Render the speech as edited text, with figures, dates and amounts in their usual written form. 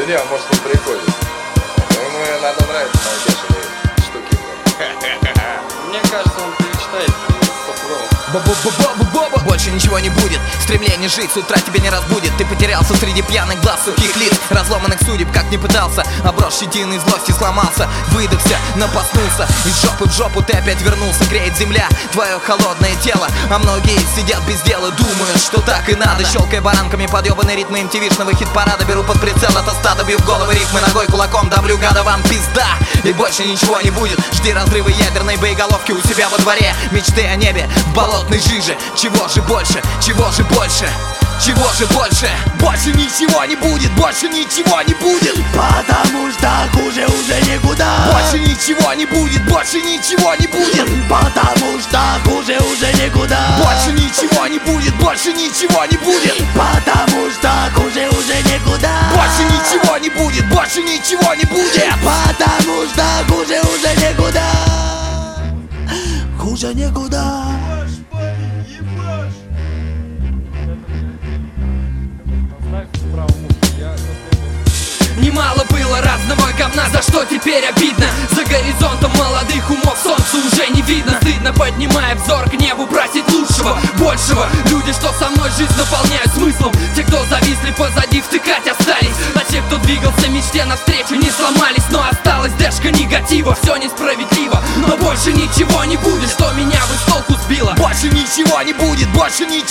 Да не, может он приходит. Ему надо нравиться мои бешеные штуки. Мне кажется, он перечитает стопудово. Больше ничего не будет, стремление жить с утра тебя не разбудит. Ты потерялся среди пьяных глаз, сухих лиц, разломанных судеб, как не пытался. Оброс щетиной, злости сломался, выдохся, напоснулся. Из жопы в жопу ты опять вернулся. Греет земля твое холодное тело, а многие сидят без дела, думают, что так и надо. Щелкая баранками подъебанные ритмы MTV-шного хит-парада, беру под прицел это стадо, бью в головы рифмы ногой, кулаком давлю, гада, вам пизда. И больше ничего не будет, жди разрывы ядерной боеголовки у себя во дворе. Мечты о небе в болотной жиже. Чего же больше, чего же больше, чего же больше? Больше ничего не будет, больше ничего не будет, потому что хуже уже никуда. больше ничего не будет, больше ничего не будет, Потому что хуже уже никуда. больше ничего не будет, больше ничего не будет, Потому что хуже уже никуда. больше ничего не будет, больше ничего не будет. Потому что хуже уже никуда. Хуже никуда. Немало было разного говна, за что теперь обидно. За горизонтом молодых умов солнца уже не видно. Стыдно, поднимая взор к небу, просить лучшего, большего. Люди, что со мной жизнь наполняют смыслом. Те, кто зависли позади, втыкать остались. А те, кто двигался мечте навстречу, не сломались. Но осталась дэшка негатива, все несправедливо. Но больше ничего не будет, что меня бы с толку сбило. Больше ничего не будет, больше ничего